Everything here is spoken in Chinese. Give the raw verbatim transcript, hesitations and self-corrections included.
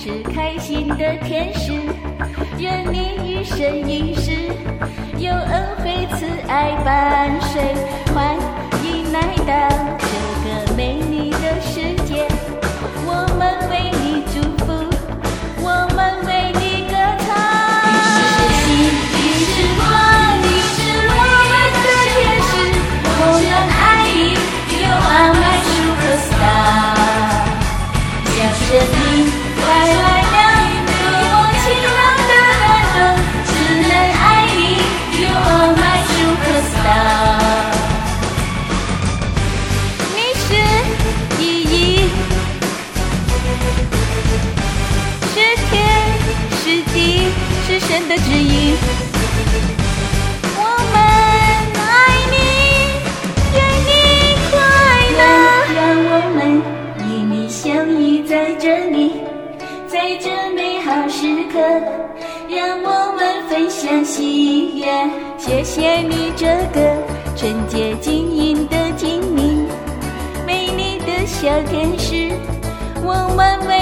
是开心的天使，愿你一生一世有恩惠慈爱伴随。欢迎来到这个美丽的世界，我们为你祝福，我们为你歌唱。你是星，你是光，你是我们的天使，我们爱你，You are my superstar。像生命带来了多么晴朗的感动，只能爱你，You are my superstar。你是意义，是天是地是神的旨意，我们爱你，愿你快乐。让我们与你相遇在这里，在这美好时刻，让我们分享喜悦。谢谢你这个纯洁晶莹的精灵，美丽的小天使，我们为